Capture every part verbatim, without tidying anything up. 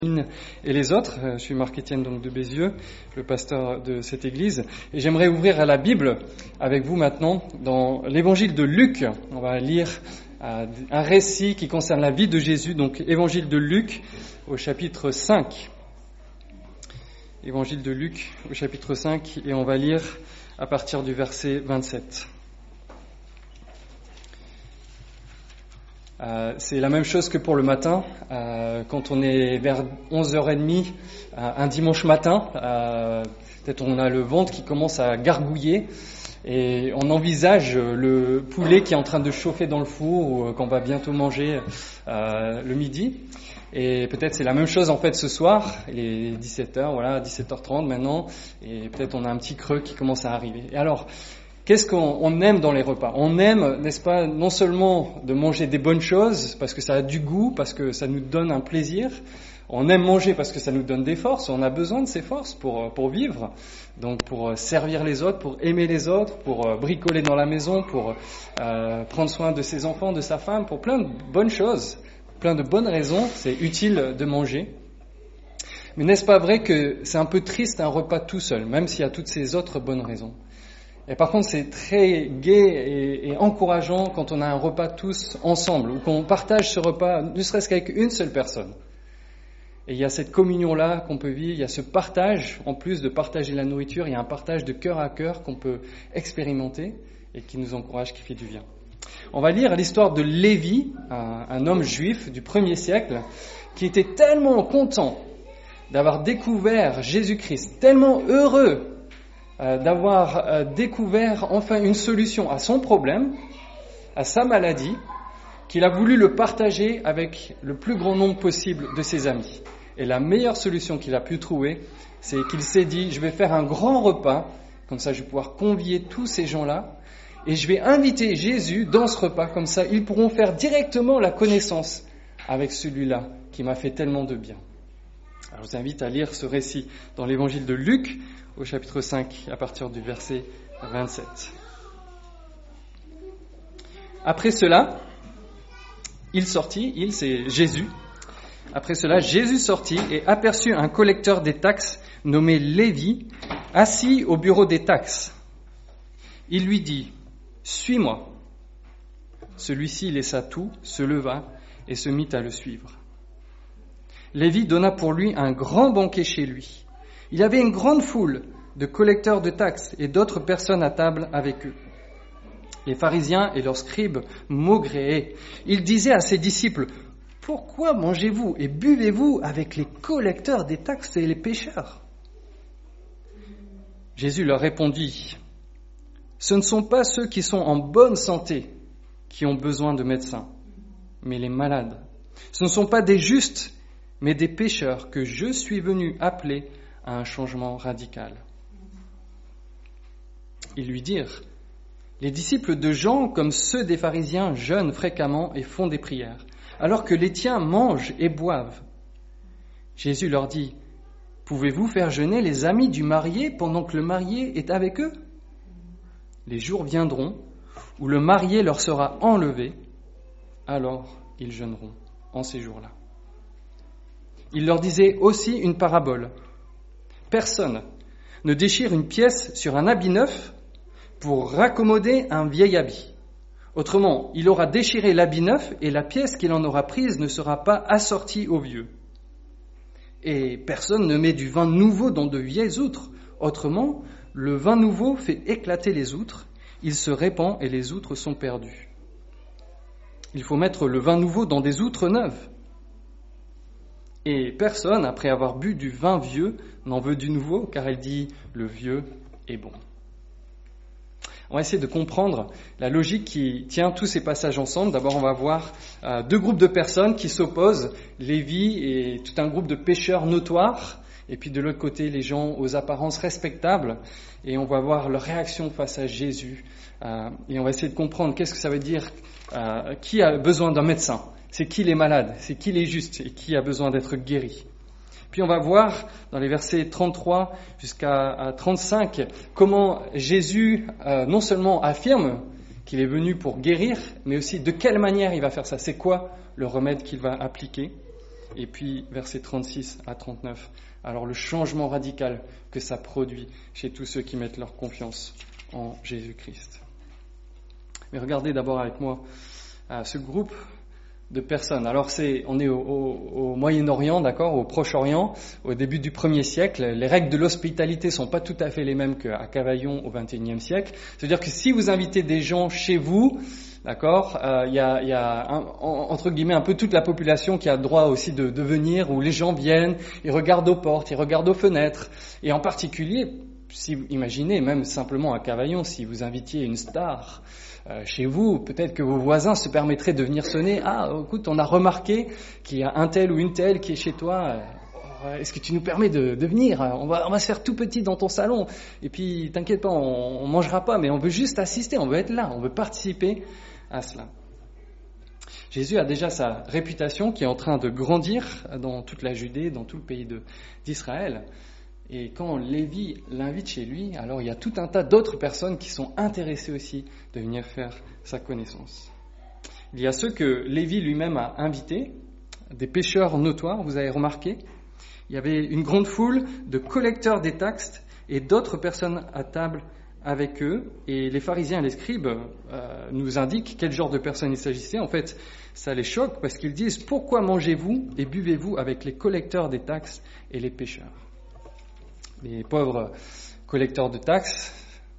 Et les autres. Je suis Marc-Étienne donc de Bézieux, le pasteur de cette église, et j'aimerais ouvrir à la Bible avec vous maintenant dans l'évangile de Luc. On va lire un récit qui concerne la vie de Jésus, donc évangile de Luc au chapitre cinq. Évangile de Luc au chapitre cinq, et on va lire à partir du verset vingt-sept. Euh, c'est la même chose que pour le matin, euh, quand on est vers onze heures trente, euh, un dimanche matin, euh, peut-être on a le ventre qui commence à gargouiller et on envisage le poulet qui est en train de chauffer dans le four ou qu'on va bientôt manger euh, le midi. Et peut-être c'est la même chose en fait ce soir, il est dix-sept heures, voilà, dix-sept heures trente maintenant, et peut-être on a un petit creux qui commence à arriver. Et alors, qu'est-ce qu'on on aime dans les repas ? On aime, n'est-ce pas, non seulement de manger des bonnes choses, parce que ça a du goût, parce que ça nous donne un plaisir. On aime manger parce que ça nous donne des forces. On a besoin de ces forces pour pour vivre, donc pour servir les autres, pour aimer les autres, pour bricoler dans la maison, pour euh, prendre soin de ses enfants, de sa femme, pour plein de bonnes choses, plein de bonnes raisons. C'est utile de manger. Mais n'est-ce pas vrai que c'est un peu triste un repas tout seul, même s'il y a toutes ces autres bonnes raisons ? Et par contre, c'est très gai et, et encourageant quand on a un repas tous ensemble, ou qu'on partage ce repas, ne serait-ce qu'avec une seule personne. Et il y a cette communion-là qu'on peut vivre, il y a ce partage, en plus de partager la nourriture, il y a un partage de cœur à cœur qu'on peut expérimenter et qui nous encourage, qui fait du bien. On va lire l'histoire de Lévi, un, un homme juif du premier siècle, qui était tellement content d'avoir découvert Jésus-Christ, tellement heureux d'avoir découvert enfin une solution à son problème, à sa maladie, qu'il a voulu le partager avec le plus grand nombre possible de ses amis. Et la meilleure solution qu'il a pu trouver, c'est qu'il s'est dit, je vais faire un grand repas, comme ça je vais pouvoir convier tous ces gens-là, et je vais inviter Jésus dans ce repas, comme ça ils pourront faire directement la connaissance avec celui-là qui m'a fait tellement de bien. Alors je vous invite à lire ce récit dans l'évangile de Luc, au chapitre cinq, à partir du verset vingt-sept. Après cela, il sortit, il c'est Jésus, après cela, Jésus sortit et aperçut un collecteur des taxes nommé Lévi, assis au bureau des taxes. Il lui dit, « Suis-moi ». Celui-ci laissa tout, se leva et se mit à le suivre. Lévi donna pour lui un grand banquet chez lui. Il y avait une grande foule de collecteurs de taxes et d'autres personnes à table avec eux. Les pharisiens et leurs scribes maugréaient. Ils disaient à ses disciples, « Pourquoi mangez-vous et buvez-vous avec les collecteurs des taxes et les pécheurs ?» Jésus leur répondit, « Ce ne sont pas ceux qui sont en bonne santé qui ont besoin de médecins, mais les malades. Ce ne sont pas des justes, mais des pécheurs que je suis venu appeler à un changement radical. » Ils lui dirent, « Les disciples de Jean, comme ceux des pharisiens, jeûnent fréquemment et font des prières, alors que les tiens mangent et boivent. » Jésus leur dit, « Pouvez-vous faire jeûner les amis du marié pendant que le marié est avec eux ? Les jours viendront où le marié leur sera enlevé, alors ils jeûneront en ces jours-là. » Il leur disait aussi une parabole. Personne ne déchire une pièce sur un habit neuf pour raccommoder un vieil habit. Autrement, il aura déchiré l'habit neuf et la pièce qu'il en aura prise ne sera pas assortie au vieux. Et personne ne met du vin nouveau dans de vieilles outres. Autrement, le vin nouveau fait éclater les outres, il se répand et les outres sont perdues. Il faut mettre le vin nouveau dans des outres neuves. Et personne, après avoir bu du vin vieux, n'en veut du nouveau, car elle dit « le vieux est bon ». On va essayer de comprendre la logique qui tient tous ces passages ensemble. D'abord, on va voir euh, deux groupes de personnes qui s'opposent, Lévi et tout un groupe de pécheurs notoires, et puis de l'autre côté, les gens aux apparences respectables, et on va voir leur réaction face à Jésus. Euh, et on va essayer de comprendre qu'est-ce que ça veut dire, euh, qui a besoin d'un médecin. C'est qui les malades, c'est qui les justes et qui a besoin d'être guéri. Puis on va voir dans les versets trente-trois jusqu'à trente-cinq comment Jésus euh, non seulement affirme qu'il est venu pour guérir, mais aussi de quelle manière il va faire ça. C'est quoi le remède qu'il va appliquer ? Et puis, versets trente-six à trente-neuf. Alors, le changement radical que ça produit chez tous ceux qui mettent leur confiance en Jésus-Christ. Mais regardez d'abord avec moi euh, ce groupe de personnes. Alors, c'est, on est au, au, au Moyen-Orient, d'accord, au Proche-Orient, au début du premier siècle. Les règles de l'hospitalité sont pas tout à fait les mêmes qu'à Cavaillon au vingt et unième siècle. C'est-à-dire que si vous invitez des gens chez vous, d'accord, il euh, y a, y a un, entre guillemets un peu toute la population qui a le droit aussi de, de venir, où les gens viennent, ils regardent aux portes, ils regardent aux fenêtres, et en particulier, si vous imaginez, même simplement à Cavaillon, si vous invitiez une star euh, chez vous, peut-être que vos voisins se permettraient de venir sonner. Ah, écoute, on a remarqué qu'il y a un tel ou une telle qui est chez toi. Est-ce que tu nous permets de, de venir ? On va, on va se faire tout petit dans ton salon. Et puis, t'inquiète pas, on, on mangera pas, mais on veut juste assister, on veut être là, on veut participer à cela. Jésus a déjà sa réputation qui est en train de grandir dans toute la Judée, dans tout le pays de, d'Israël. Et quand Lévi l'invite chez lui, alors il y a tout un tas d'autres personnes qui sont intéressées aussi de venir faire sa connaissance. Il y a ceux que Lévi lui-même a invités, des pécheurs notoires, vous avez remarqué. Il y avait une grande foule de collecteurs des taxes et d'autres personnes à table avec eux. Et les pharisiens et les scribes euh, nous indiquent quel genre de personnes il s'agissait. En fait, ça les choque parce qu'ils disent « Pourquoi mangez-vous et buvez-vous avec les collecteurs des taxes et les pécheurs ?» Les pauvres collecteurs de taxes,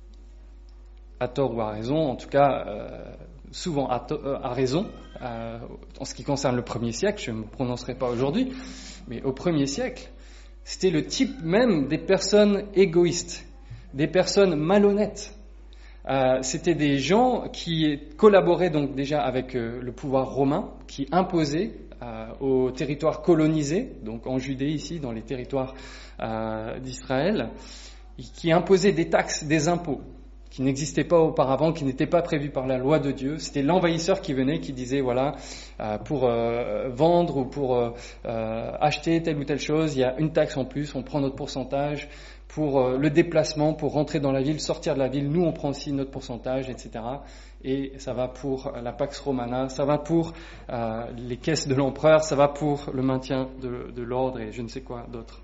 à tort ou à raison, en tout cas euh, souvent à, to- euh, à raison, euh, en ce qui concerne le premier siècle, je ne me prononcerai pas aujourd'hui, mais au premier siècle, c'était le type même des personnes égoïstes, des personnes malhonnêtes. Euh, c'était des gens qui collaboraient donc déjà avec euh, le pouvoir romain, qui imposaient euh, aux territoires colonisés, donc en Judée ici, dans les territoires euh, d'Israël, qui imposaient des taxes, des impôts, qui n'existaient pas auparavant, qui n'étaient pas prévus par la loi de Dieu. C'était l'envahisseur qui venait, qui disait, voilà, euh, pour euh, vendre ou pour euh, euh, acheter telle ou telle chose, il y a une taxe en plus, on prend notre pourcentage. Pour euh, le déplacement, pour rentrer dans la ville, sortir de la ville, nous on prend aussi notre pourcentage, et cetera. Et ça va pour la Pax Romana, ça va pour euh, les caisses de l'empereur, ça va pour le maintien de, de l'ordre et je ne sais quoi d'autre.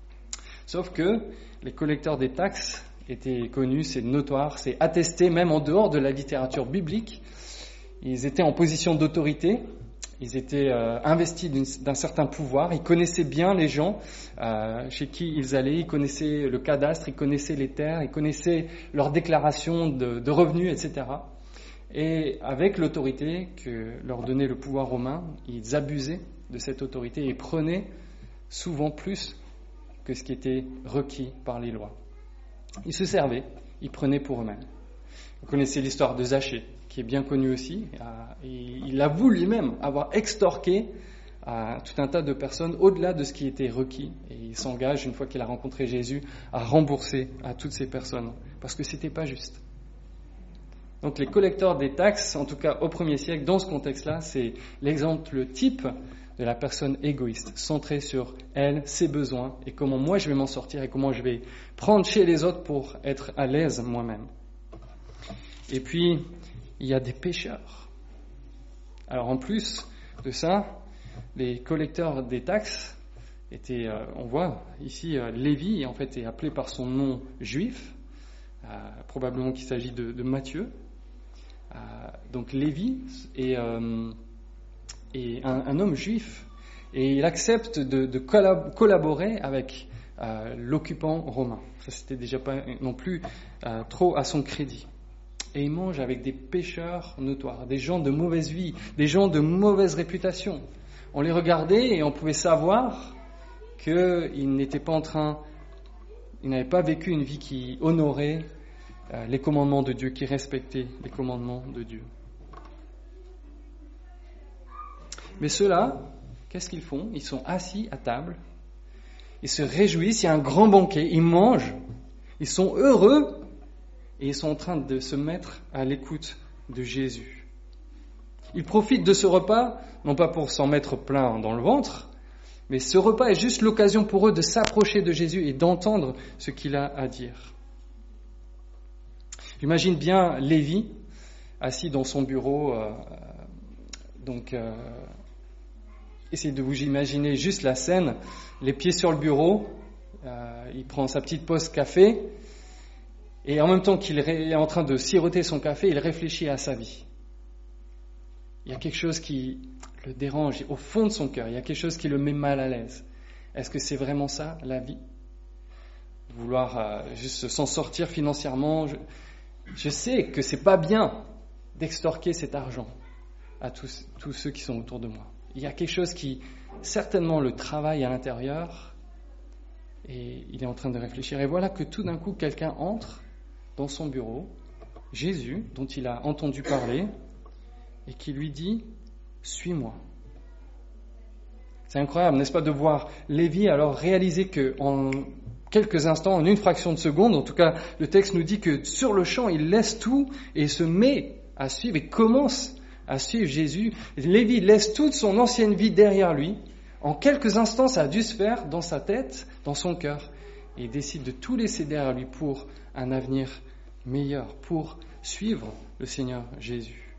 Sauf que les collecteurs des taxes étaient connus, c'est notoire, c'est attesté même en dehors de la littérature biblique. Ils étaient en position d'autorité, ils étaient euh, investis d'un certain pouvoir, ils connaissaient bien les gens euh, chez qui ils allaient, ils connaissaient le cadastre, ils connaissaient les terres, ils connaissaient leurs déclarations de, de revenus, et cetera. Et avec l'autorité que leur donnait le pouvoir romain, ils abusaient de cette autorité et prenaient souvent plus que ce qui était requis par les lois. Ils se servaient, ils prenaient pour eux-mêmes. Vous connaissez l'histoire de Zachée, qui est bien connu aussi. Il avoue lui-même avoir extorqué tout un tas de personnes au-delà de ce qui était requis. Et il s'engage, une fois qu'il a rencontré Jésus, à rembourser à toutes ces personnes, parce que c'était pas juste. Donc les collecteurs des taxes, en tout cas au premier siècle, dans ce contexte-là, c'est l'exemple type de la personne égoïste, centrée sur elle, ses besoins, et comment moi je vais m'en sortir, et comment je vais prendre chez les autres pour être à l'aise moi-même. Et puis, il y a des pécheurs. Alors en plus de ça, les collecteurs des taxes étaient, euh, on voit ici, euh, Lévi en fait est appelé par son nom juif, euh, probablement qu'il s'agit de, de Matthieu. Euh, donc Lévi est, euh, est un, un homme juif et il accepte de, de collab- collaborer avec euh, l'occupant romain. Ça c'était déjà pas non plus euh, trop à son crédit. Et il mange avec des pécheurs notoires, des gens de mauvaise vie, des gens de mauvaise réputation. On les regardait et on pouvait savoir qu'ils n'étaient pas en train, ils n'avaient pas vécu une vie qui honorait euh, les commandements de Dieu, qui respectait les commandements de Dieu. Mais ceux-là, qu'est-ce qu'ils font ? Ils sont assis à table, ils se réjouissent, il y a un grand banquet, ils mangent, ils sont heureux. Et ils sont en train de se mettre à l'écoute de Jésus. Ils profitent de ce repas, non pas pour s'en mettre plein dans le ventre, mais ce repas est juste l'occasion pour eux de s'approcher de Jésus et d'entendre ce qu'il a à dire. J'imagine bien Lévi, assis dans son bureau, euh, donc euh, essayez de vous imaginer juste la scène, les pieds sur le bureau, euh, il prend sa petite pause café, et en même temps qu'il est en train de siroter son café, il réfléchit à sa vie. Il y a quelque chose qui le dérange au fond de son cœur, il y a quelque chose qui le met mal à l'aise. Est-ce que c'est vraiment ça, la vie ? Vouloir euh, juste s'en sortir financièrement, je, je sais que c'est pas bien d'extorquer cet argent à tous, tous ceux qui sont autour de moi. Il y a quelque chose qui, certainement, le travaille à l'intérieur, et il est en train de réfléchir. Et voilà que tout d'un coup, quelqu'un entre dans son bureau, Jésus, dont il a entendu parler, et qui lui dit « Suis-moi ». C'est incroyable, n'est-ce pas, de voir Lévi alors réaliser qu'en quelques instants, en une fraction de seconde, en tout cas, le texte nous dit que sur le champ, il laisse tout et se met à suivre et commence à suivre Jésus. Lévi laisse toute son ancienne vie derrière lui. En quelques instants, ça a dû se faire dans sa tête, dans son cœur. Et il décide de tout laisser derrière lui pour un avenir meilleur, pour suivre le Seigneur Jésus.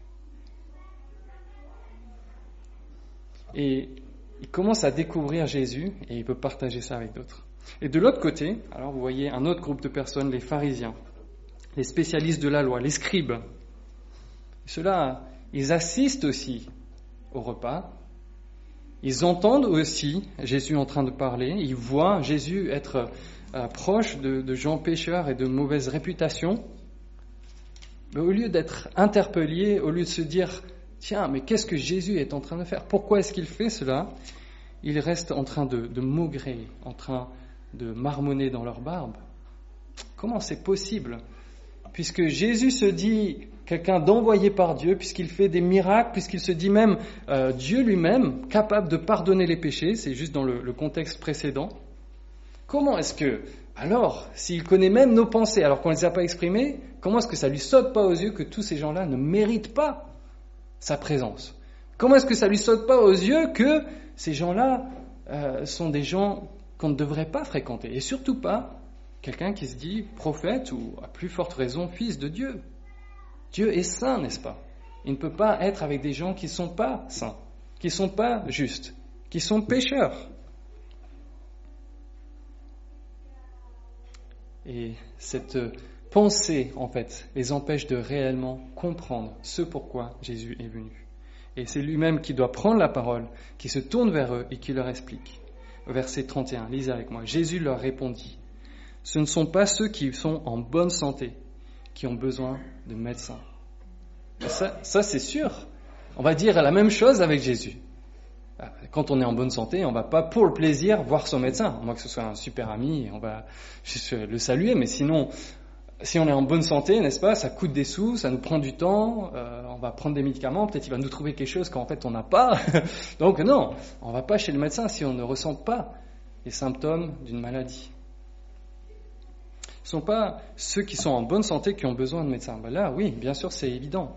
Et il commence à découvrir Jésus et il peut partager ça avec d'autres. Et de l'autre côté, alors vous voyez un autre groupe de personnes, les pharisiens, les spécialistes de la loi, les scribes. Ceux-là, ils assistent aussi au repas. Ils entendent aussi Jésus en train de parler. Ils voient Jésus être euh, proche de, de gens pécheurs et de mauvaise réputation. Mais au lieu d'être interpellés, au lieu de se dire « Tiens, mais qu'est-ce que Jésus est en train de faire ? Pourquoi est-ce qu'il fait cela ?» Ils restent en train de, de maugréer, en train de marmonner dans leur barbe. Comment c'est possible ? Puisque Jésus se dit quelqu'un d'envoyé par Dieu, puisqu'il fait des miracles, puisqu'il se dit même euh, Dieu lui-même, capable de pardonner les péchés, c'est juste dans le, le contexte précédent. Comment est-ce que, alors, s'il connaît même nos pensées, alors qu'on ne les a pas exprimées, comment est-ce que ça lui saute pas aux yeux que tous ces gens-là ne méritent pas sa présence ? Comment est-ce que ça lui saute pas aux yeux que ces gens-là euh, sont des gens qu'on ne devrait pas fréquenter, et surtout pas quelqu'un qui se dit prophète ou, à plus forte raison, fils de Dieu. Dieu est saint, n'est-ce pas ? Il ne peut pas être avec des gens qui ne sont pas saints, qui ne sont pas justes, qui sont pécheurs. Et cette pensée, en fait, les empêche de réellement comprendre ce pourquoi Jésus est venu. Et c'est lui-même qui doit prendre la parole, qui se tourne vers eux et qui leur explique. Verset trente et un, lisez avec moi. Jésus leur répondit, « Ce ne sont pas ceux qui sont en bonne santé qui ont besoin de médecins. » Ça, ça, c'est sûr. On va dire la même chose avec Jésus. Quand on est en bonne santé, on ne va pas pour le plaisir voir son médecin. À moins que ce soit un super ami, on va juste le saluer. Mais sinon, si on est en bonne santé, n'est-ce pas, ça coûte des sous, ça nous prend du temps, euh, on va prendre des médicaments, peut-être il va nous trouver quelque chose qu'en fait on n'a pas. Donc non, on ne va pas chez le médecin si on ne ressent pas les symptômes d'une maladie. Ce ne sont pas ceux qui sont en bonne santé qui ont besoin de médecins. Ben là, oui, bien sûr, c'est évident.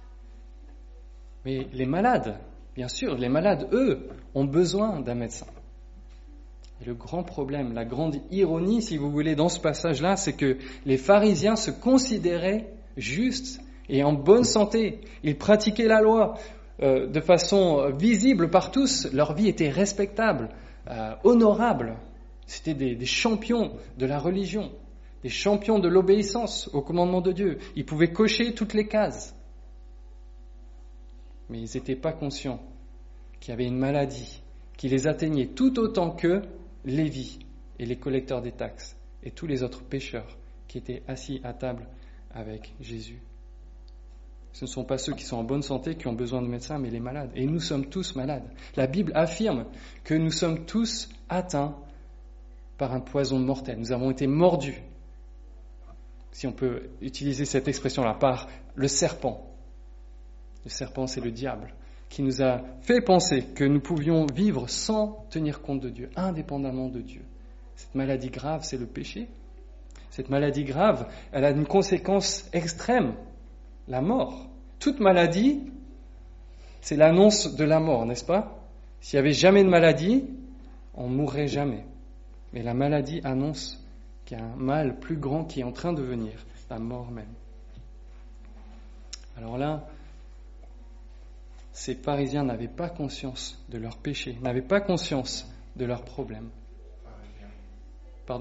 Mais les malades, bien sûr, les malades, eux, ont besoin d'un médecin. Et le grand problème, la grande ironie, si vous voulez, dans ce passage-là, c'est que les pharisiens se considéraient justes et en bonne santé. Ils pratiquaient la loi euh, de façon visible par tous. Leur vie était respectable, euh, honorable. C'était des, des champions de la religion, des champions de l'obéissance au commandement de Dieu. Ils pouvaient cocher toutes les cases. Mais ils n'étaient pas conscients qu'il y avait une maladie qui les atteignait tout autant que Lévi et les collecteurs des taxes et tous les autres pécheurs qui étaient assis à table avec Jésus. Ce ne sont pas ceux qui sont en bonne santé qui ont besoin de médecins, mais les malades. Et nous sommes tous malades. La Bible affirme que nous sommes tous atteints par un poison mortel. Nous avons été mordus, si on peut utiliser cette expression-là, par le serpent. Le serpent, c'est le diable, qui nous a fait penser que nous pouvions vivre sans tenir compte de Dieu, indépendamment de Dieu. Cette maladie grave, c'est le péché. Cette maladie grave, elle a une conséquence extrême, la mort. Toute maladie, c'est l'annonce de la mort, n'est-ce pas ? S'il n'y avait jamais de maladie, on ne mourrait jamais. Mais la maladie annonce qu'il y a un mal plus grand qui est en train de venir, la mort même. Alors là, ces pharisiens n'avaient pas conscience de leurs péchés, n'avaient pas conscience de leurs problèmes. Pardon ?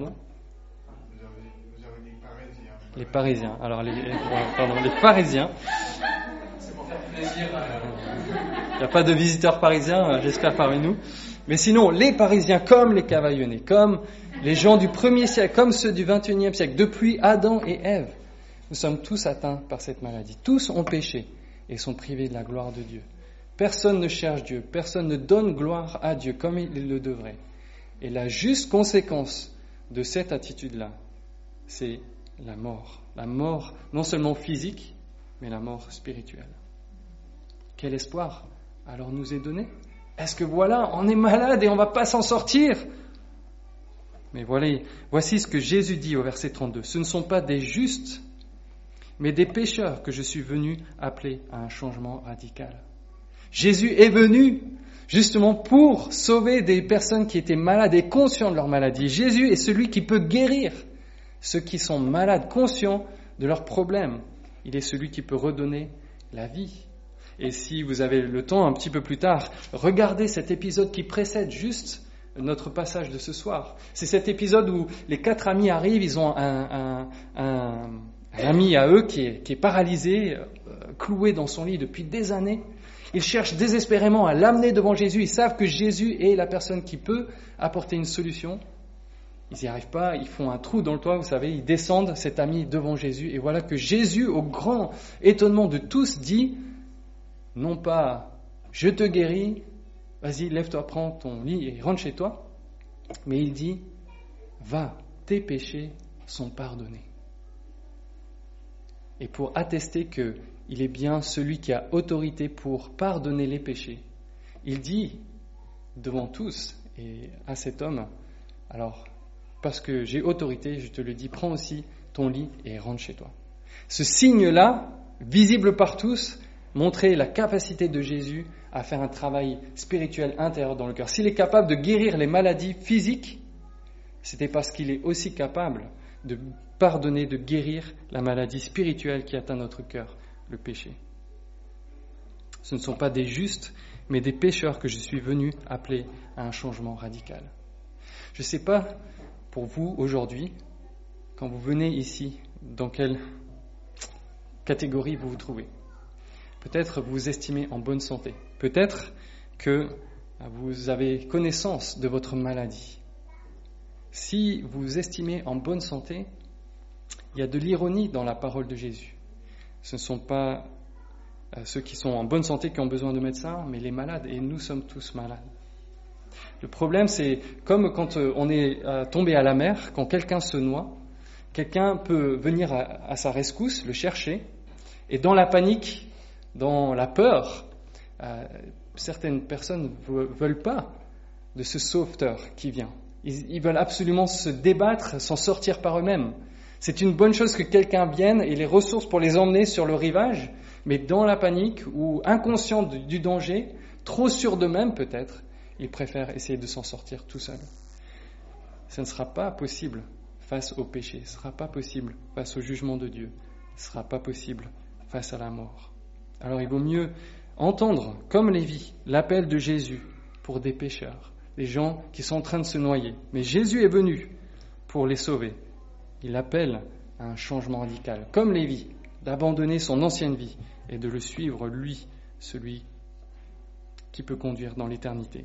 Vous avez, vous avez dit parisiens. Les Parisiens. Alors, les, pardon, les Pharisiens. C'est pour faire plaisir. Il n'y a pas de visiteurs parisiens, j'espère, parmi nous. Mais sinon, les Parisiens, comme les Cavaillonnais, comme les gens du premier siècle, comme ceux du vingt et unième siècle, depuis Adam et Ève, nous sommes tous atteints par cette maladie. Tous ont péché et sont privés de la gloire de Dieu. Personne ne cherche Dieu, personne ne donne gloire à Dieu comme il le devrait. Et la juste conséquence de cette attitude-là, c'est la mort. La mort non seulement physique, mais la mort spirituelle. Quel espoir alors nous est donné ? Est-ce que voilà, on est malade et on ne va pas s'en sortir ? Mais voilà, voici ce que Jésus dit au verset trente-deux. Ce ne sont pas des justes, mais des pécheurs que je suis venu appeler à un changement radical. Jésus est venu justement pour sauver des personnes qui étaient malades et conscients de leur maladie. Jésus est celui qui peut guérir ceux qui sont malades, conscients de leurs problèmes. Il est celui qui peut redonner la vie. Et si vous avez le temps un petit peu plus tard, regardez cet épisode qui précède juste notre passage de ce soir. C'est cet épisode où les quatre amis arrivent, ils ont un, un, un, un ami à eux qui est, qui est paralysé, euh, cloué dans son lit depuis des années. Ils cherchent désespérément à l'amener devant Jésus. Ils savent que Jésus est la personne qui peut apporter une solution. Ils n'y arrivent pas, ils font un trou dans le toit, vous savez, ils descendent cet ami devant Jésus. Et voilà que Jésus, au grand étonnement de tous, dit, non pas « je te guéris, vas-y, lève-toi, prends ton lit et rentre chez toi », mais il dit « va, tes péchés sont pardonnés ». Et pour attester qu'il est bien celui qui a autorité pour pardonner les péchés, il dit devant tous et à cet homme, alors parce que j'ai autorité, je te le dis, prends aussi ton lit et rentre chez toi. Ce signe-là, visible par tous, montrait la capacité de Jésus à faire un travail spirituel intérieur dans le cœur. S'il est capable de guérir les maladies physiques, c'était parce qu'il est aussi capable de pardonner, de guérir la maladie spirituelle qui atteint notre cœur, le péché. Ce ne sont pas des justes, mais des pécheurs que je suis venu appeler à un changement radical. Je ne sais pas pour vous aujourd'hui, quand vous venez ici, dans quelle catégorie vous vous trouvez. Peut-être vous vous estimez en bonne santé. Peut-être que vous avez connaissance de votre maladie. Si vous vous estimez en bonne santé, il y a de l'ironie dans la parole de Jésus. Ce ne sont pas ceux qui sont en bonne santé qui ont besoin de médecins, mais les malades, et nous sommes tous malades. Le problème, c'est comme quand on est tombé à la mer, quand quelqu'un se noie, quelqu'un peut venir à, à sa rescousse, le chercher, et dans la panique, dans la peur, euh, certaines personnes ne veulent pas de ce sauveteur qui vient. Ils, ils veulent absolument se débattre, s'en sortir par eux-mêmes. C'est une bonne chose que quelqu'un vienne et les ressources pour les emmener sur le rivage, mais dans la panique ou inconscient du, du danger, trop sûrs d'eux-mêmes peut-être, ils préfèrent essayer de s'en sortir tout seuls. Ce ne sera pas possible face au péché, ce ne sera pas possible face au jugement de Dieu, ce ne sera pas possible face à la mort. Alors il vaut mieux entendre, comme Lévi, l'appel de Jésus pour des pécheurs, des gens qui sont en train de se noyer. Mais Jésus est venu pour les sauver. Il appelle à un changement radical, comme Lévi, d'abandonner son ancienne vie et de le suivre, lui, celui qui peut conduire dans l'éternité.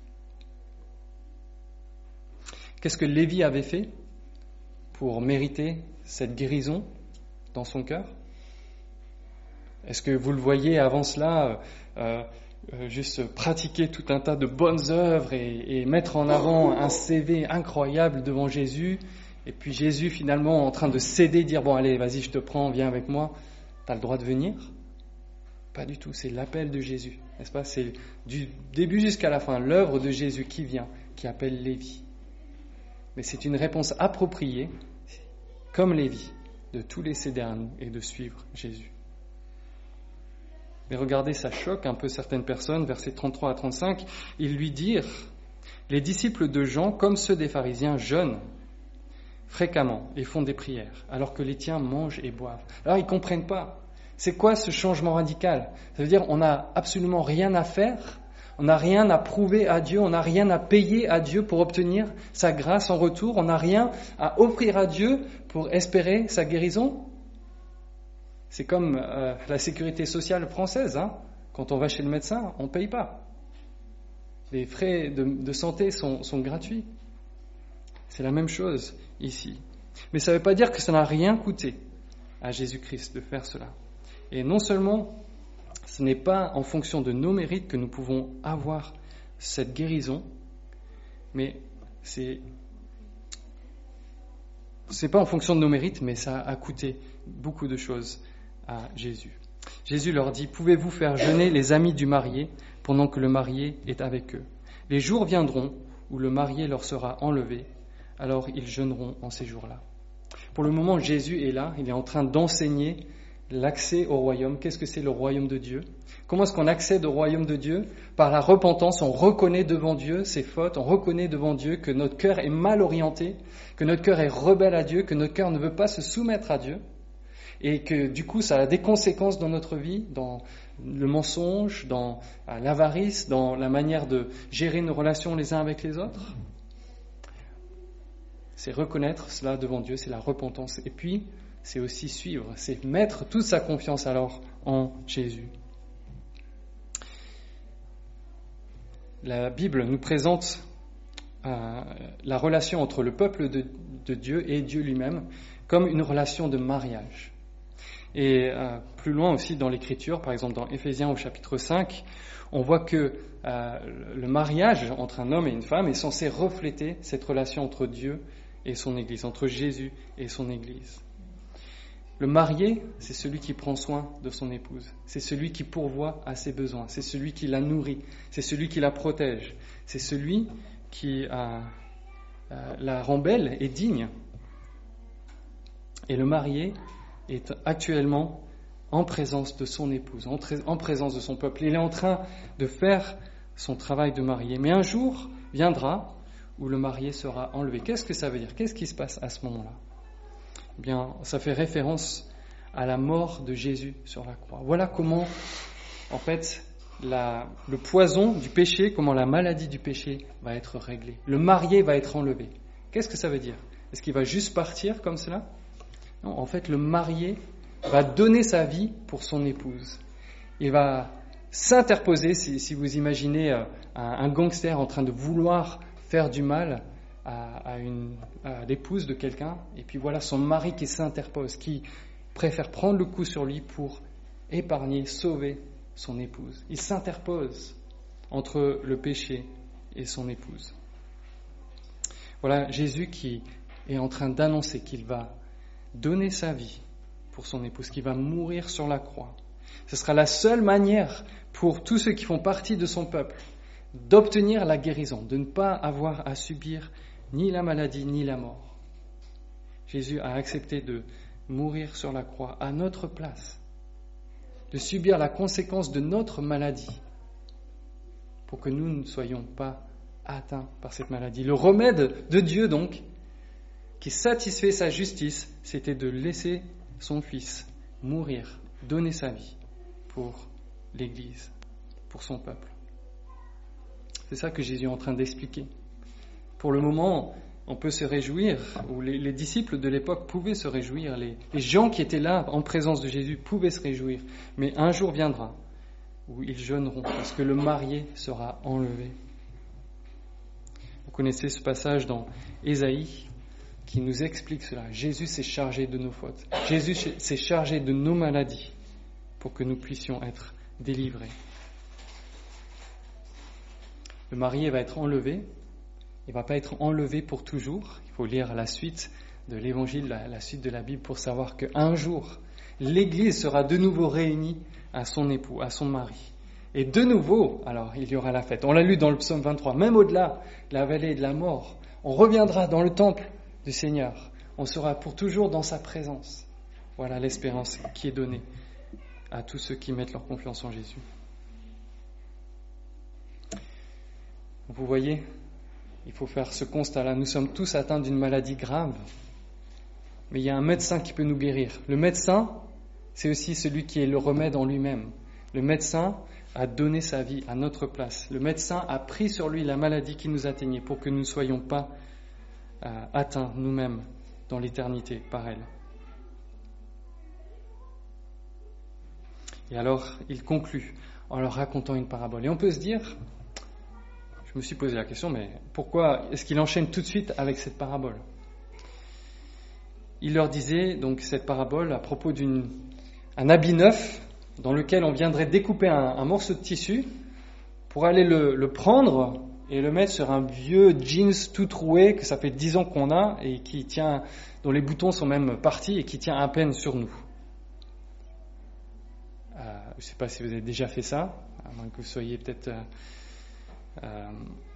Qu'est-ce que Lévi avait fait pour mériter cette guérison dans son cœur ? Est-ce que vous le voyez avant cela euh, euh, juste pratiquer tout un tas de bonnes œuvres et, et mettre en avant un C V incroyable devant Jésus, et puis Jésus finalement en train de céder, dire « bon allez, vas-y, je te prends, viens avec moi, tu as le droit de venir ?» Pas du tout, c'est l'appel de Jésus, n'est-ce pas ? C'est du début jusqu'à la fin, l'œuvre de Jésus qui vient, qui appelle Lévi. Mais c'est une réponse appropriée, comme Lévi, de tout laisser derrière nous et de suivre Jésus. Mais regardez, ça choque un peu certaines personnes, versets trente-trois à trente-cinq, ils lui dirent, les disciples de Jean, comme ceux des pharisiens, jeûnent fréquemment et font des prières, alors que les tiens mangent et boivent. Alors ils ne comprennent pas. C'est quoi ce changement radical? Ça veut dire on n'a absolument rien à faire, on n'a rien à prouver à Dieu, on n'a rien à payer à Dieu pour obtenir sa grâce en retour, on n'a rien à offrir à Dieu pour espérer sa guérison. C'est comme euh, la sécurité sociale française, hein. Quand on va chez le médecin, on ne paye pas. Les frais de, de santé sont, sont gratuits. C'est la même chose ici. Mais ça ne veut pas dire que ça n'a rien coûté à Jésus-Christ de faire cela. Et non seulement ce n'est pas en fonction de nos mérites que nous pouvons avoir cette guérison, mais c'est c'est pas en fonction de nos mérites, mais ça a coûté beaucoup de choses à Jésus. Jésus leur dit, « Pouvez-vous faire jeûner les amis du marié pendant que le marié est avec eux? Les jours viendront où le marié leur sera enlevé, alors ils jeûneront en ces jours-là. » Pour le moment, Jésus est là, il est en train d'enseigner l'accès au royaume. Qu'est-ce que c'est le royaume de Dieu? Comment est-ce qu'on accède au royaume de Dieu? Par la repentance, on reconnaît devant Dieu ses fautes, on reconnaît devant Dieu que notre cœur est mal orienté, que notre cœur est rebelle à Dieu, que notre cœur ne veut pas se soumettre à Dieu, et que du coup ça a des conséquences dans notre vie, dans le mensonge, dans l'avarice, dans la manière de gérer nos relations les uns avec les autres. C'est reconnaître cela devant Dieu, c'est la repentance. Et puis, c'est aussi suivre, c'est mettre toute sa confiance alors en Jésus. La Bible nous présente euh, la relation entre le peuple de, de Dieu et Dieu lui-même comme une relation de mariage. Et euh, plus loin aussi dans l'Écriture, par exemple dans Éphésiens au chapitre cinq, on voit que euh, le mariage entre un homme et une femme est censé refléter cette relation entre Dieu et son Église, entre Jésus et son Église. Le marié, c'est celui qui prend soin de son épouse, c'est celui qui pourvoit à ses besoins, c'est celui qui la nourrit, c'est celui qui la protège, c'est celui qui euh, euh, la rend belle et digne. Et le marié est actuellement en présence de son épouse, en, tra- en présence de son peuple. Il est en train de faire son travail de marié. Mais un jour viendra où le marié sera enlevé. Qu'est-ce que ça veut dire? Qu'est-ce qui se passe à ce moment-là? Eh bien, ça fait référence à la mort de Jésus sur la croix. Voilà comment, en fait, la, le poison du péché, comment la maladie du péché va être réglée. Le marié va être enlevé. Qu'est-ce que ça veut dire? Est-ce qu'il va juste partir comme cela? Non, en fait, le marié va donner sa vie pour son épouse. Il va s'interposer, si, si vous imaginez un, un gangster en train de vouloir faire du mal à, à, une, à l'épouse de quelqu'un, et puis voilà son mari qui s'interpose, qui préfère prendre le coup sur lui pour épargner, sauver son épouse. Il s'interpose entre le péché et son épouse. Voilà Jésus qui est en train d'annoncer qu'il va donner sa vie pour son épouse, qu'il va mourir sur la croix. Ce sera la seule manière pour tous ceux qui font partie de son peuple d'obtenir la guérison, de ne pas avoir à subir ni la maladie ni la mort. Jésus a accepté de mourir sur la croix à notre place, de subir la conséquence de notre maladie pour que nous ne soyons pas atteints par cette maladie. Le remède de Dieu donc, qui satisfait sa justice, c'était de laisser son Fils mourir, donner sa vie pour l'Église, pour son peuple. C'est ça que Jésus est en train d'expliquer. Pour le moment, on peut se réjouir, ou les, les disciples de l'époque pouvaient se réjouir, les, les gens qui étaient là en présence de Jésus pouvaient se réjouir, mais un jour viendra où ils jeûneront parce que le marié sera enlevé. Vous connaissez ce passage dans Ésaïe qui nous explique cela. Jésus s'est chargé de nos fautes. Jésus s'est chargé de nos maladies pour que nous puissions être délivrés. Le marié va être enlevé. Il ne va pas être enlevé pour toujours. Il faut lire la suite de l'Évangile, la, la suite de la Bible pour savoir qu'un jour, l'Église sera de nouveau réunie à son époux, à son mari. Et de nouveau, alors, il y aura la fête. On l'a lu dans le psaume vingt-trois. Même au-delà de la vallée de la mort, on reviendra dans le temple du Seigneur. On sera pour toujours dans sa présence. Voilà l'espérance qui est donnée à tous ceux qui mettent leur confiance en Jésus. Vous voyez, il faut faire ce constat-là. Nous sommes tous atteints d'une maladie grave, mais il y a un médecin qui peut nous guérir. Le médecin, c'est aussi celui qui est le remède en lui-même. Le médecin a donné sa vie à notre place. Le médecin a pris sur lui la maladie qui nous atteignait pour que nous ne soyons pas euh, atteints nous-mêmes dans l'éternité par elle. Et alors, il conclut en leur racontant une parabole. Et on peut se dire, je me suis posé la question, mais pourquoi est-ce qu'il enchaîne tout de suite avec cette parabole ? Il leur disait donc cette parabole à propos d'un habit neuf dans lequel on viendrait découper un, un morceau de tissu pour aller le, le prendre et le mettre sur un vieux jeans tout troué que ça fait dix ans qu'on a et qui tient, dont les boutons sont même partis et qui tient à peine sur nous. Euh, je ne sais pas si vous avez déjà fait ça, à moins que vous soyez peut-être... Euh, euh,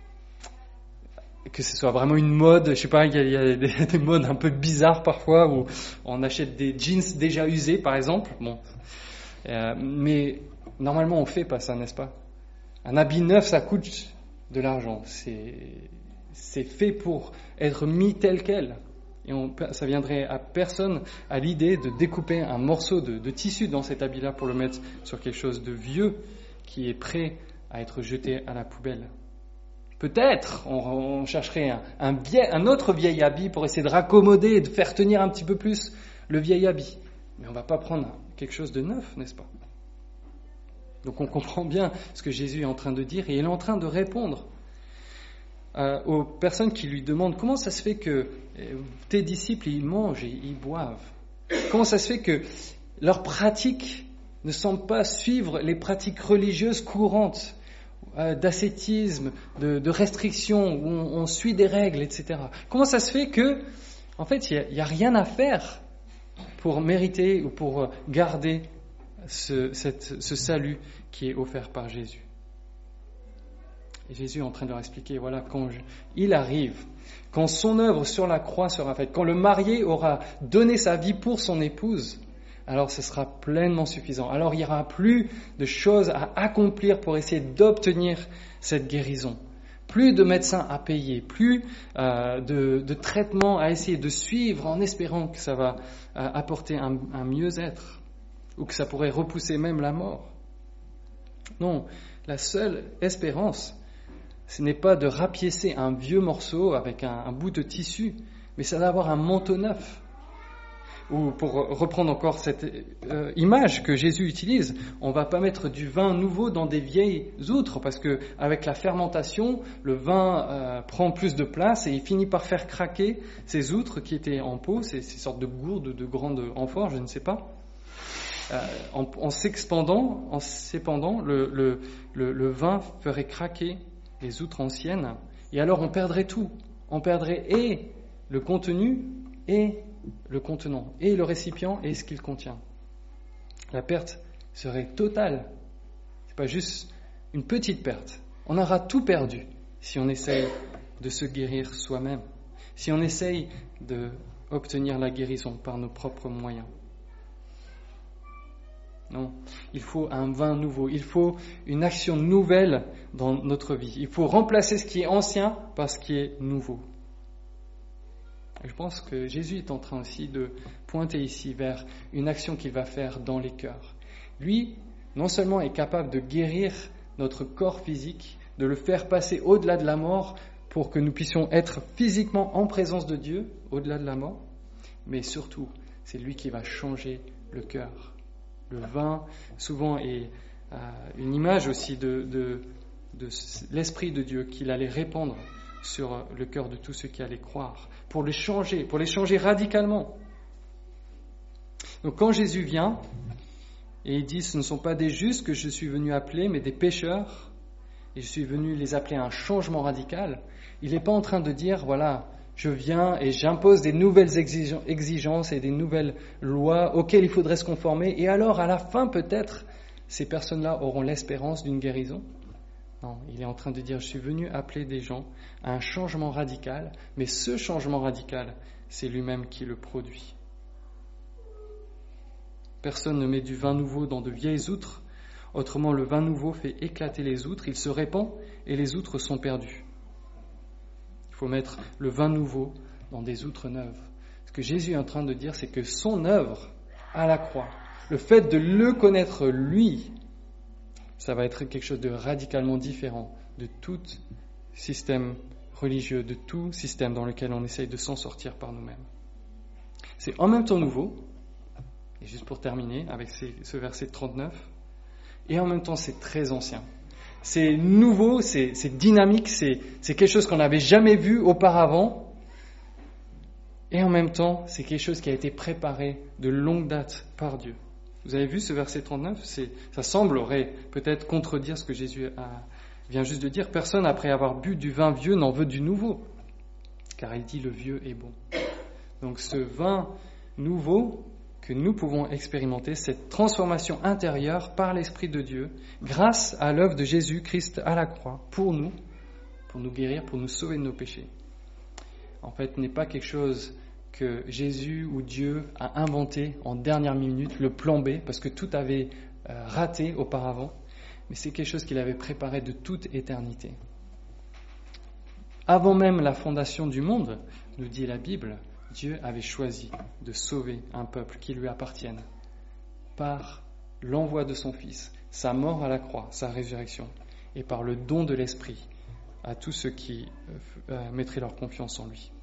que ce soit vraiment une mode, je sais pas, il y a, il y a des, des modes un peu bizarres parfois où on achète des jeans déjà usés par exemple. Bon, euh, mais normalement on fait pas ça, n'est-ce pas ? Un habit neuf, ça coûte de l'argent. C'est c'est fait pour être mis tel quel. Et on, ça viendrait à personne à l'idée de découper un morceau de, de tissu dans cet habit-là pour le mettre sur quelque chose de vieux qui est prêt à être jeté à la poubelle. Peut-être on, on chercherait un, un, vieil, un autre vieil habit pour essayer de raccommoder et de faire tenir un petit peu plus le vieil habit. Mais on ne va pas prendre quelque chose de neuf, n'est-ce pas ? Donc on comprend bien ce que Jésus est en train de dire et il est en train de répondre euh, aux personnes qui lui demandent comment ça se fait que euh, tes disciples ils mangent et ils boivent. Comment ça se fait que leurs pratiques ne semblent pas suivre les pratiques religieuses courantes euh, d'ascétisme, de, de restrictions, où on, on suit des règles, et cetera. Comment ça se fait que, en fait, il n'y a, a rien à faire pour mériter ou pour garder ce, cette, ce salut qui est offert par Jésus. Et Jésus est en train de leur expliquer, voilà, quand je, il arrive, quand son œuvre sur la croix sera faite, quand le marié aura donné sa vie pour son épouse, alors ce sera pleinement suffisant. Alors il n'y aura plus de choses à accomplir pour essayer d'obtenir cette guérison. Plus de médecins à payer, plus euh, de, de traitements à essayer de suivre en espérant que ça va euh, apporter un, un mieux-être ou que ça pourrait repousser même la mort. Non, la seule espérance, ce n'est pas de rapiécer un vieux morceau avec un, un bout de tissu, mais c'est d'avoir un manteau neuf. Ou pour reprendre encore cette euh, image que Jésus utilise, on ne va pas mettre du vin nouveau dans des vieilles outres, parce que avec la fermentation, le vin euh, prend plus de place et il finit par faire craquer ces outres qui étaient en pot, ces, ces sortes de gourdes de grande amphore, je ne sais pas. Euh, en, en s'expandant, en s'épandant, le, le, le, le vin ferait craquer les outres anciennes, et alors on perdrait tout. On perdrait et le contenu et le contenant, et le récipient et ce qu'il contient. La perte serait totale. C'est pas juste une petite perte. On aura tout perdu si on essaye de se guérir soi-même, si on essaye d'obtenir la guérison par nos propres moyens. Non, il faut un vin nouveau, il faut une action nouvelle dans notre vie. Il faut remplacer ce qui est ancien par ce qui est nouveau. Et je pense que Jésus est en train aussi de pointer ici vers une action qu'il va faire dans les cœurs. Lui, non seulement est capable de guérir notre corps physique, de le faire passer au-delà de la mort pour que nous puissions être physiquement en présence de Dieu, au-delà de la mort, mais surtout, c'est lui qui va changer le cœur. Le vin, souvent, est euh, une image aussi de, de, de l'Esprit de Dieu qu'il allait répandre sur le cœur de tous ceux qui allaient croire, pour les changer, pour les changer radicalement. Donc quand Jésus vient, et il dit, ce ne sont pas des justes que je suis venu appeler, mais des pécheurs, et je suis venu les appeler à un changement radical, il n'est pas en train de dire, voilà, je viens et j'impose des nouvelles exigences et des nouvelles lois auxquelles il faudrait se conformer, et alors à la fin peut-être, ces personnes-là auront l'espérance d'une guérison. Non, il est en train de dire, je suis venu appeler des gens à un changement radical, mais ce changement radical, c'est lui-même qui le produit. Personne ne met du vin nouveau dans de vieilles outres, autrement le vin nouveau fait éclater les outres, il se répand et les outres sont perdues. Il faut mettre le vin nouveau dans des outres neuves. Ce que Jésus est en train de dire, c'est que son œuvre à la croix, Le fait de le connaître lui, ça va être quelque chose de radicalement différent de tout système religieux, de tout système dans lequel on essaye de s'en sortir par nous-mêmes. C'est en même temps nouveau, et juste pour terminer avec ces, ce verset trente-neuf, et en même temps c'est très ancien. C'est nouveau, c'est, c'est dynamique, c'est, c'est quelque chose qu'on n'avait jamais vu auparavant, et en même temps c'est quelque chose qui a été préparé de longue date par Dieu. Vous avez vu ce verset trente-neuf, c'est, ça semblerait peut-être contredire ce que Jésus a, vient juste de dire. Personne, après avoir bu du vin vieux, n'en veut du nouveau, car il dit le vieux est bon. Donc ce vin nouveau que nous pouvons expérimenter, cette transformation intérieure par l'Esprit de Dieu, grâce à l'œuvre de Jésus-Christ à la croix, pour nous, pour nous guérir, pour nous sauver de nos péchés. En fait, n'est pas quelque chose que Jésus ou Dieu a inventé en dernière minute, le plan B, parce que tout avait euh, raté auparavant, mais c'est quelque chose qu'il avait préparé de toute éternité. Avant même la fondation du monde, nous dit la Bible, Dieu avait choisi de sauver un peuple qui lui appartienne par l'envoi de son Fils, sa mort à la croix, sa résurrection, et par le don de l'Esprit à tous ceux qui euh, mettraient leur confiance en lui.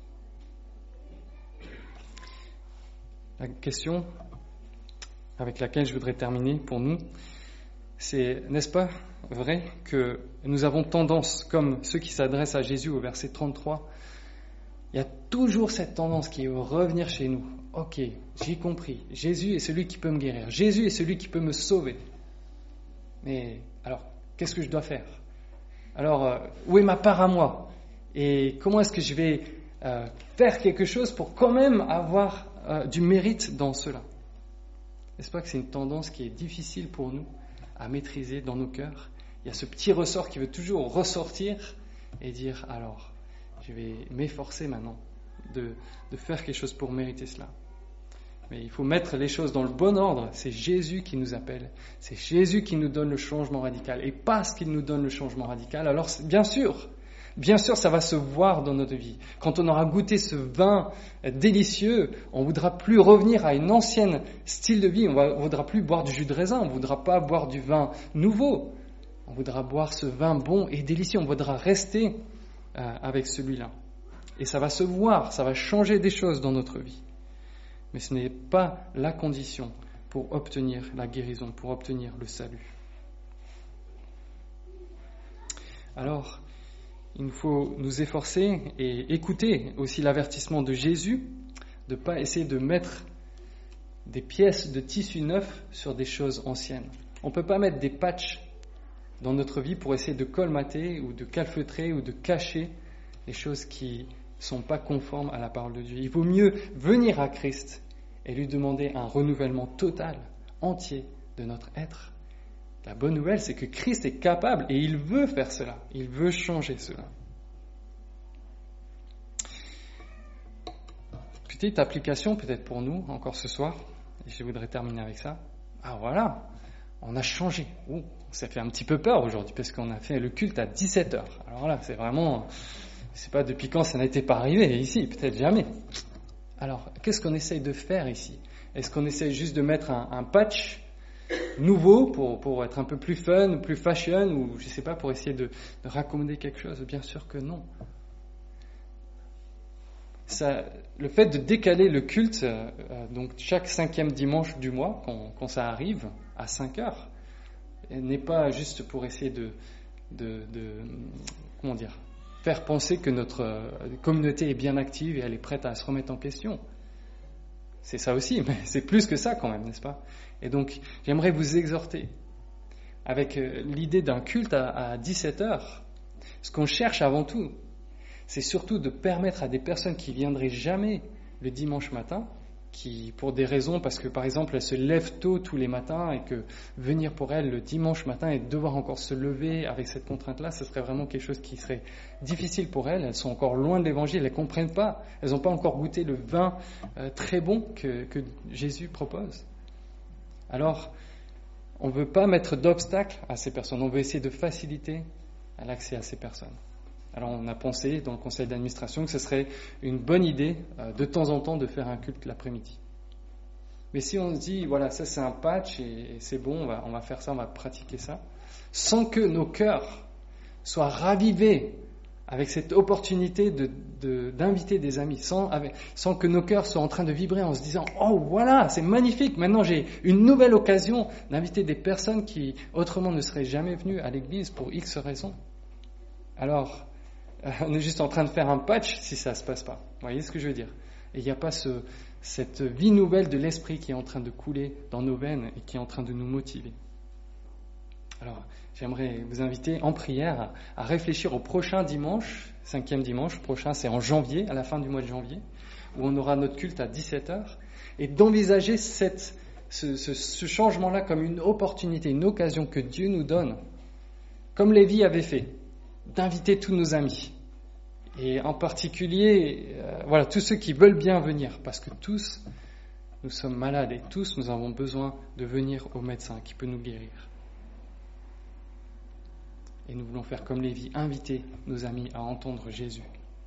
La question avec laquelle je voudrais terminer pour nous, c'est, n'est-ce pas vrai que nous avons tendance, comme ceux qui s'adressent à Jésus au verset trente-trois, il y a toujours cette tendance qui est de revenir chez nous. Ok, j'ai compris, Jésus est celui qui peut me guérir, Jésus est celui qui peut me sauver. Mais alors, qu'est-ce que je dois faire ? Alors, euh, où est ma part à moi ? Et comment est-ce que je vais euh, faire quelque chose pour quand même avoir euh, du mérite dans cela ? N'est-ce pas que c'est une tendance qui est difficile pour nous à maîtriser dans nos cœurs ? Il y a ce petit ressort qui veut toujours ressortir et dire, alors, je vais m'efforcer maintenant de, de faire quelque chose pour mériter cela. Mais il faut mettre les choses dans le bon ordre. C'est Jésus qui nous appelle. C'est Jésus qui nous donne le changement radical. Et parce qu'il nous donne le changement radical, alors bien sûr, bien sûr, ça va se voir dans notre vie. Quand on aura goûté ce vin délicieux, on ne voudra plus revenir à une ancienne style de vie. On ne voudra plus boire du jus de raisin. On ne voudra pas boire du vin nouveau. On voudra boire ce vin bon et délicieux. On voudra rester euh, avec celui-là. Et ça va se voir, ça va changer des choses dans notre vie. Mais ce n'est pas la condition pour obtenir la guérison, pour obtenir le salut. Alors, il faut nous efforcer et écouter aussi l'avertissement de Jésus de ne pas essayer de mettre des pièces de tissu neuf sur des choses anciennes. On ne peut pas mettre des patchs dans notre vie pour essayer de colmater ou de calfeutrer ou de cacher les choses qui ne sont pas conformes à la parole de Dieu. Il vaut mieux venir à Christ et lui demander un renouvellement total, entier de notre être. La bonne nouvelle, c'est que Christ est capable et il veut faire cela. Il veut changer cela. Petite application peut-être pour nous, encore ce soir, et je voudrais terminer avec ça. Ah voilà, on a changé. Ouh, ça fait un petit peu peur aujourd'hui parce qu'on a fait le culte à dix-sept heures. Alors là, c'est vraiment, je ne sais pas depuis quand ça n'était pas arrivé ici, peut-être jamais. Alors, qu'est-ce qu'on essaye de faire ici ? Est-ce qu'on essaye juste de mettre un, un patch nouveau pour, pour être un peu plus fun, plus fashion, ou je ne sais pas, pour essayer de, de raccommoder quelque chose ? Bien sûr que non. Ça, le fait de décaler le culte, euh, donc chaque cinquième dimanche du mois, quand, quand ça arrive, à cinq heures, n'est pas juste pour essayer de, de, de comment dire, faire penser que notre communauté est bien active et elle est prête à se remettre en question. C'est ça aussi, mais c'est plus que ça quand même, n'est-ce pas ? Et donc, j'aimerais vous exhorter avec l'idée d'un culte à, à dix-sept heures. Ce qu'on cherche avant tout, c'est surtout de permettre à des personnes qui viendraient jamais le dimanche matin, qui, pour des raisons, parce que par exemple, elles se lèvent tôt tous les matins et que venir pour elles le dimanche matin et devoir encore se lever avec cette contrainte-là, ce serait vraiment quelque chose qui serait difficile pour elles. Elles sont encore loin de l'évangile, elles ne comprennent pas, elles n'ont pas encore goûté le vin euh, très bon que, que Jésus propose. Alors, on ne veut pas mettre d'obstacles à ces personnes, on veut essayer de faciliter l'accès à ces personnes. Alors on a pensé dans le conseil d'administration que ce serait une bonne idée euh, de temps en temps de faire un culte l'après-midi. Mais si on se dit, voilà, ça c'est un patch et, et c'est bon, on va, on va faire ça, on va pratiquer ça, sans que nos cœurs soient ravivés avec cette opportunité de, de, d'inviter des amis, sans, avec, sans que nos cœurs soient en train de vibrer en se disant « Oh voilà, c'est magnifique, maintenant j'ai une nouvelle occasion d'inviter des personnes qui autrement ne seraient jamais venues à l'église pour X raisons. » Alors, euh, on est juste en train de faire un patch si ça ne se passe pas. Vous voyez ce que je veux dire ? Et il n'y a pas ce, cette vie nouvelle de l'esprit qui est en train de couler dans nos veines et qui est en train de nous motiver. Alors, j'aimerais vous inviter en prière à, à réfléchir au prochain dimanche, cinquième dimanche prochain, c'est en janvier, à la fin du mois de janvier, où on aura notre culte à dix-sept heures, et d'envisager cette, ce, ce, ce changement-là comme une opportunité, une occasion que Dieu nous donne, comme Lévi avait fait, d'inviter tous nos amis. Et en particulier, euh, voilà, tous ceux qui veulent bien venir, parce que tous, nous sommes malades et tous, nous avons besoin de venir au médecin qui peut nous guérir. Et nous voulons faire comme Lévi, inviter nos amis à entendre Jésus.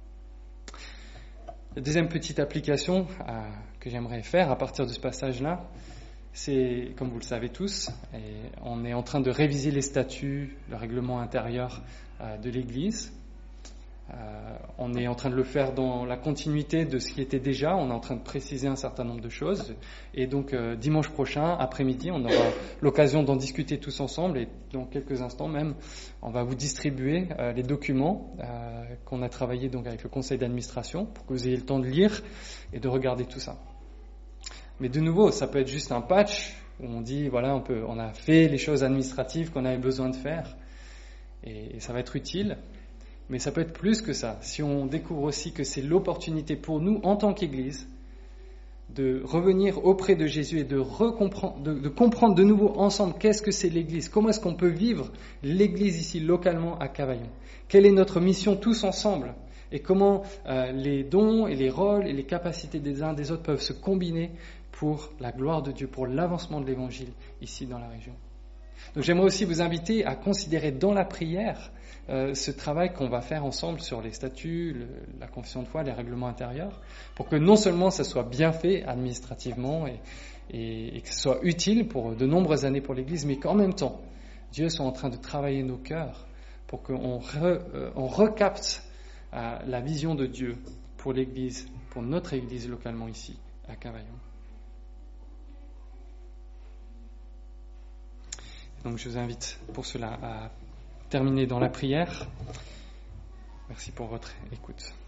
La deuxième petite application euh, que j'aimerais faire à partir de ce passage-là, c'est, comme vous le savez tous, et on est en train de réviser les statuts, le règlement intérieur euh, de l'Église. Euh, on est en train de le faire dans la continuité de ce qui était déjà, on est en train de préciser un certain nombre de choses, et donc euh, dimanche prochain, après-midi, on aura l'occasion d'en discuter tous ensemble, et dans quelques instants même, on va vous distribuer euh, les documents euh, qu'on a travaillé donc avec le conseil d'administration, pour que vous ayez le temps de lire et de regarder tout ça. Mais de nouveau, ça peut être juste un patch, où on dit, voilà, on, peut, on a fait les choses administratives qu'on avait besoin de faire, et, et ça va être utile. Mais ça peut être plus que ça. Si on découvre aussi que c'est l'opportunité pour nous, en tant qu'Église, de revenir auprès de Jésus et de, de, de comprendre de nouveau ensemble qu'est-ce que c'est l'Église, comment est-ce qu'on peut vivre l'Église ici localement à Cavaillon, quelle est notre mission tous ensemble et comment euh, les dons et les rôles et les capacités des uns des autres peuvent se combiner pour la gloire de Dieu, pour l'avancement de l'Évangile ici dans la région. Donc j'aimerais aussi vous inviter à considérer dans la prière euh, ce travail qu'on va faire ensemble sur les statuts, le, la confession de foi, les règlements intérieurs, pour que non seulement ça soit bien fait administrativement et, et, et que ce soit utile pour de nombreuses années pour l'Église, mais qu'en même temps, Dieu soit en train de travailler nos cœurs pour qu'on re, euh, on recapte euh, la vision de Dieu pour l'Église, pour notre Église localement ici, à Cavaillon. Donc je vous invite pour cela à terminer dans la prière. Merci pour votre écoute.